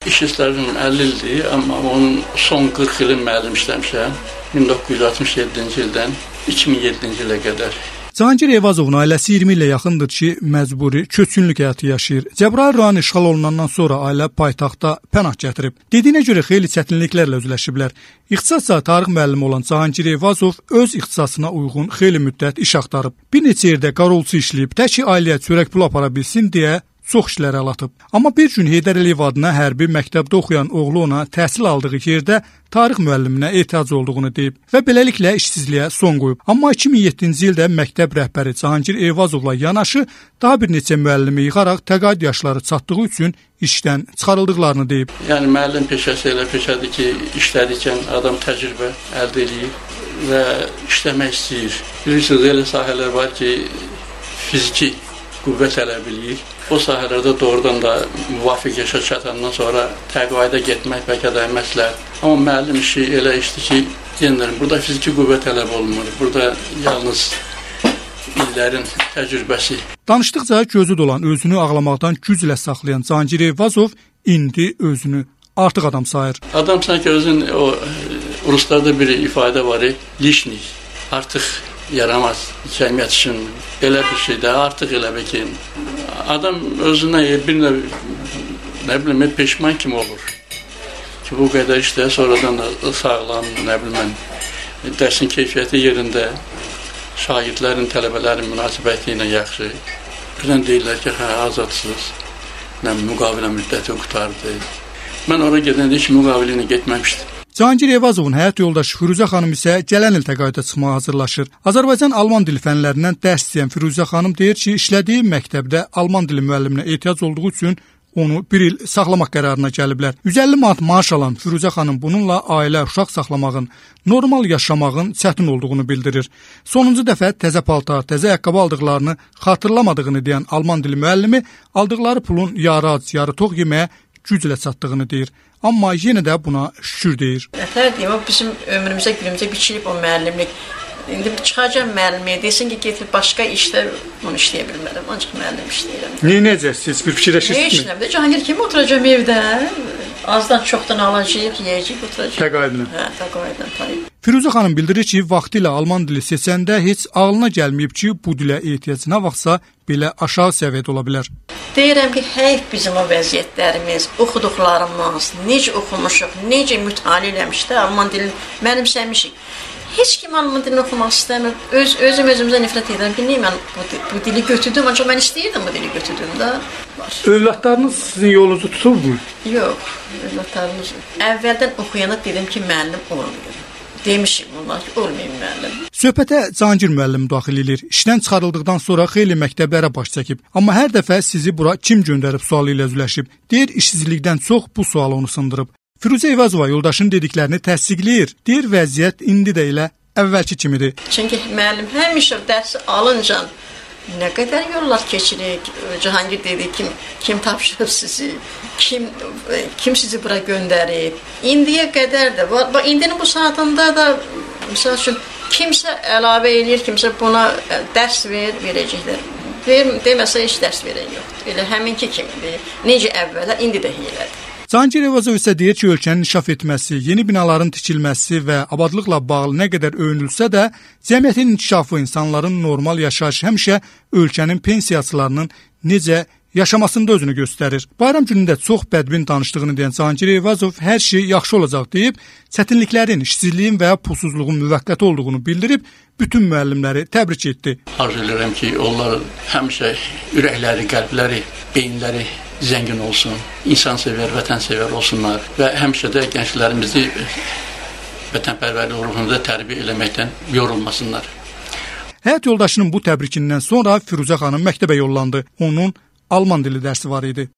İş istərdim 50 ildir, amma onun son 40 ilin müəllim işləmişəm. 1967-ci ildən 2007-ci ilə qədər. Cahangir Eyvazovun ailəsi 20 ilə yaxındır ki, məcburi köçkünlük həyatı yaşayır. Cəbrayıl rayonu işğal olunandan sonra ailə paytaxtda pənah gətirib. Dediyinə görə xeyli çətinliklərlə üzləşiblər. İxtisasca tarix müəllimi olan Cahangir Eyvazov öz ixtisasına uyğun xeyli müddət iş axtarıb. Bir neçə yerdə qarolçu işləyib, tək ki ailəyə çörək pul apara bilsin deyə çox işlərə əl atıb. Amma bir gün Heydər Əliyev adına hərbi məktəbdə oxuyan oğlu ona təhsil aldığı yerdə tarix müəlliminə ehtiyac olduğunu deyib və beləliklə işsizliyə son qoyub. Amma 2007-ci ildə məktəb rəhbəri Cahangir Eyvazovla yanaşı daha bir neçə müəllimi yığaraq təqaüd yaşları çatdığı üçün işdən çıxarıldıqlarını deyib. Yəni müəllim peşəsi elə peşədir ki, işlədikən adam təcrübə əldə edir və işləmək istəyir. Bilirsiniz, elə sahələr var ki, fiziki qüvvət tələb edir. O sahələrdə doğrudan da müvafiq yaşa çatandan sonra təqaüdə getmək bəlkə də məsləhət. Amma müəllim işi elə işdir ki, yenilən burada fiziki qüvvət tələb olunmur. Burada yalnız illərin təcrübəsi. Danışdıqca gözü dolan, özünü ağlamaqdan güclə saxlayan Cahangir Eyvazov indi özünü artıq adam sayır. Adam sanki özün o ruslarda bir ifadə var, lişnik, artıq yaramaz cəmiyyət üçün belə bir şeydə artıq elə bir ki, adam özünə bir nə bilim peşman kimi olur ki, bu qədər işlə sonradan da sağlam, nə bilim dərsin keyfiyyəti yerində, şagirdlərin, tələbələrin münasibəti ilə yaxşı. Birdən deyirlər ki, azadsınız, müqavilə müddəti qutardı. Mən ora gedəndə heç müqavilə ilə getməmişdim. Cahangir Eyvazovun həyat yoldaşı Firuzə xanım isə gələn il təqaüdə çıxmağa hazırlaşır. Azərbaycan-Alman dili fənlərindən dərs istəyən Firuzə xanım deyir ki, işlədiyi məktəbdə Alman dili müəlliminə ehtiyac olduğu üçün onu bir il saxlamaq qərarına gəliblər. 150 manat maaş alan Firuzə xanım bununla ailə, uşaq saxlamağın, normal yaşamağın çətin olduğunu bildirir. Sonuncu dəfə təzə paltar, təzə ayaqqabı aldıqlarını xatırlamadığını deyən Alman dili müəllimi aldıqları pulun yarı ac, yarı tox yeməyə güclə çatdığını deyir. Amma yenə də buna şükür deyir. Nətər deyim, o bizim ömrümüzə gülümüzə biçilib o müəllimlik. İndi çıxacaq müəllimliyə, desin ki, getir başqa işlər, onu işləyə bilmərəm, ancaq müəllim işləyirəm. Neynəyəcəksiniz, bir fikirləşirsiniz mi? Ne işləmdə, Cahangir kimi oturacağım evdə, azdan çoxdan alacaq, yiyəcək, oturacaq. Təqaüdlə. Hə, təqaüdlə, tabii. Firuzə xanım bildirir ki, vaxtilə Alman dili seçəndə heç ağlına gəlməyib ki, bu dilə ehtiyac nə vaxtsa belə aşağı səviyyədə ola bilər. Deyirəm ki, heyf bizim o vəziyyətlərimiz, oxuduqlarımız, necə oxumuşuq, necə mütali eləmişdə Alman dilini mənimsəmişik. Heç kim Alman dilini oxumaq istəmir. Özümüzə nifrət edirəm ki, niyə mən bu dili götürdüm, ancaq mən istəyirdim bu dili götürdüm da. Övladlarınız sizin yolunuzu tutubmu? Yox, övladlarımız. Əvvəldən oxuyana dedim ki, müəllim olmayım. Demişim onlar ki, olmayım müəllim. Söhbətə Cahangir müəllim daxil edir. İşdən çıxarıldıqdan sonra xeyli məktəblərə baş çəkib. Amma hər dəfə sizi bura kim göndərib sualı ilə üzləşib. Deyir, işsizlikdən çox bu sual onu sındırıb. Firuzə Eyvazova yoldaşının dediklərini təsdiqləyir. Deyir, vəziyyət indi də elə əvvəlki kimidir. Çünki müəllim həmişə dərsi alınca nə qədər yollar keçirik. Cahangir dedi, kim tapşırıb sizi, kim sizi bura göndərib. İndiyə qədər də, indinin bu saatında da, misal üçün, kimsə əlavə eləyir, kimsə buna dərs verəcəklər. Deməsə heç dərs verən yoxdur. Elə həminki kimidir. Necə əvvələ, indi də elədir. Cahangir Eyvazov isə deyir ki, ölkənin inkişaf etməsi, yeni binaların tikilməsi və abadlıqla bağlı nə qədər öyünülsə də, cəmiyyətin inkişafı, insanların normal yaşayışı həmişə ölkənin pensiyaçılarının necə yaşamasında özünü göstərir. Bayram günündə çox bədbin danışdığını deyən Cahangir Eyvazov hər şey yaxşı olacaq deyib, çətinliklərin, işsizliyin və pulsuzluğun müvəqqəti olduğunu bildirib, bütün müəllimləri təbrik etdi. Arzu edirəm ki, onlar həmişə ürəkləri, qəlbləri, beyinləri zəngin olsun, insansevər, vətənsevər olsunlar və həmişə də gənclərimizi vətənpərvərlik ruhunda tərbiyə eləməkdən yorulmasınlar. Həyat yoldaşının bu təbrikindən sonra Firuzə xanım məktəbə yollandı. Onun Alman dili dərsi var idi.